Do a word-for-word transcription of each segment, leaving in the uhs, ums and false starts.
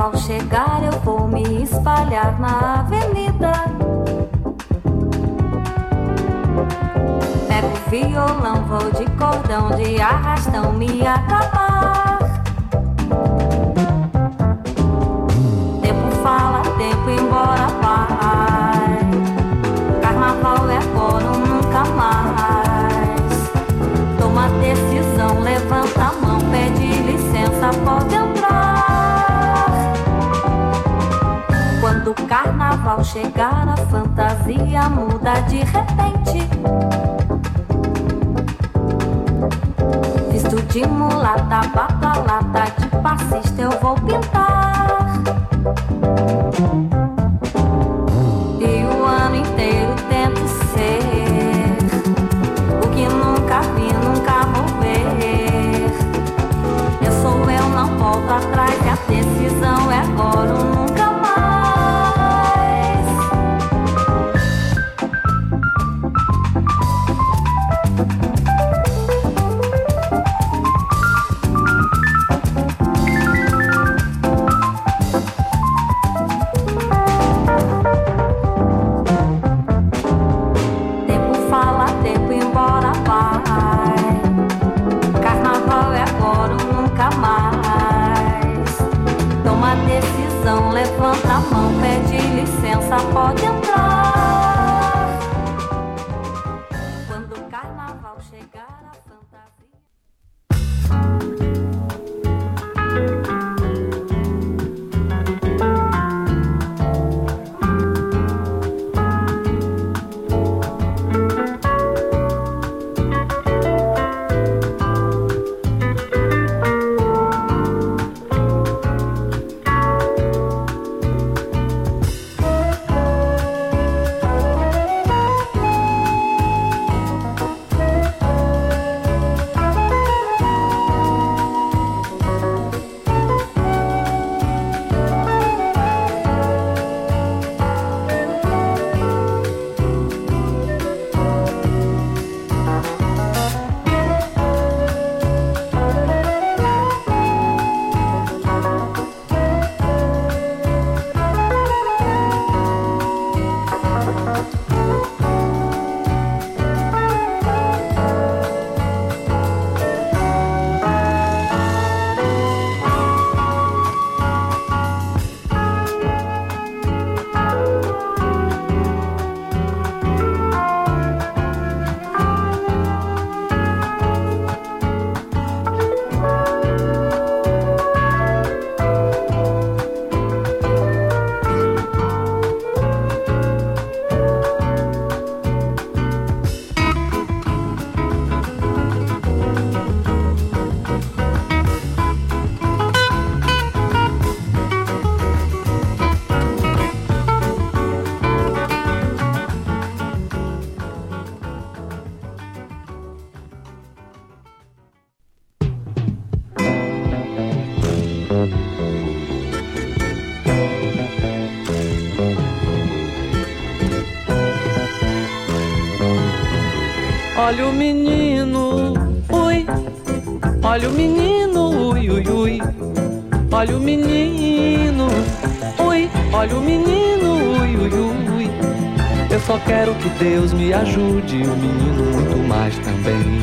carnaval chegar, eu vou me espalhar na avenida. Pego o violão, vou de cordão, de arrastão me acabar. Tempo fala, tempo embora vai. Carnaval é agora ou nunca mais. Toma decisão, levanta a mão, pede licença, pode entrar. Quando o carnaval chegar, a fantasia muda de repente. Visto de mulata, babalata, de passista eu vou pintar. E o ano inteiro tento ser o que nunca vi, nunca vou ver. Eu sou eu, não volto atrás, e a decisão é agora ou nunca mais. Levanta a mão, pede licença, pode entrar. Quando o carnaval chegar, a fantasia. Olha o menino, ui, olha o menino, ui, ui, ui. Olha o menino, ui, olha o menino, ui, ui, ui. Eu só quero que Deus me ajude, o menino muito mais também.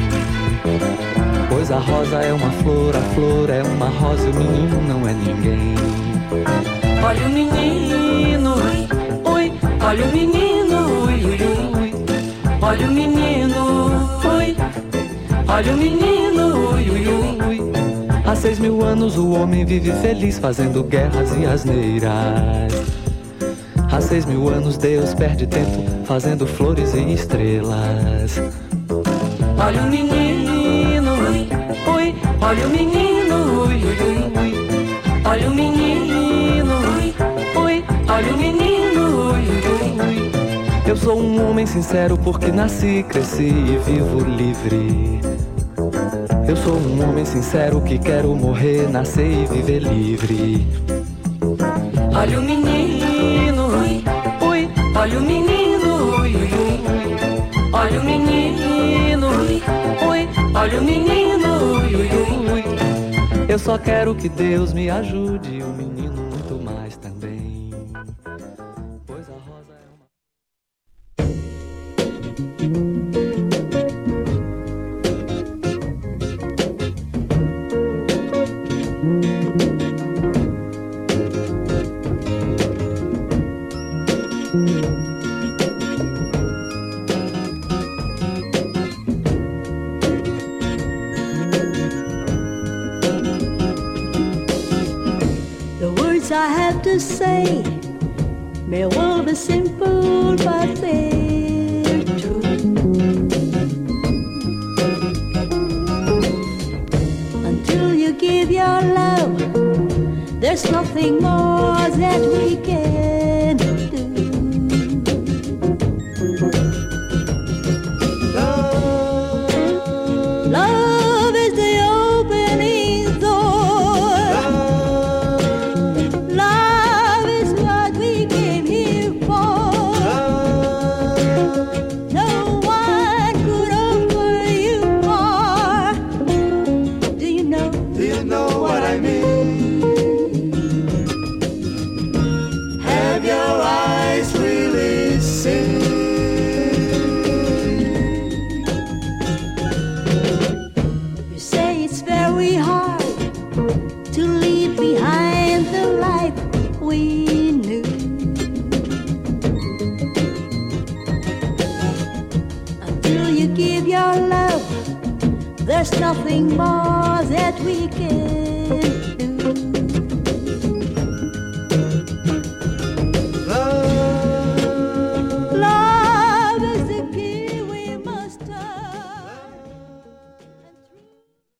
Pois a rosa é uma flor, a flor é uma rosa, o menino não é ninguém. Olha o menino, ui, olha o menino, ui, ui, ui. Olha o menino, ui, olha o menino, ui, ui, ui. Há seis mil anos o homem vive feliz fazendo guerras e asneiras. Há seis mil anos Deus perde tempo fazendo flores e estrelas. Olha o menino, ui, olha o menino, ui, ui, ui. Olha o menino, ui, olha o menino, ui, ui, ui. Eu sou um homem sincero porque nasci, cresci e vivo livre. Eu sou um homem sincero que quero morrer, nascer e viver livre. Olha o menino, ui, olha o menino, ui, ui. Olha o menino, ui, olha o menino, ui, ui. Eu só quero que Deus me ajude, o menino muito I have to say may well be simple, but they're true. Until you give your love, there's nothing more that we can do. Love, love is the opening door. Love, love is what we came here for. Love, no one could offer you more. Do you know? Do you know what I mean? Have your eyes really seen? You say it's very hard to leave behind the life we knew. Until you give your love, there's nothing more that we can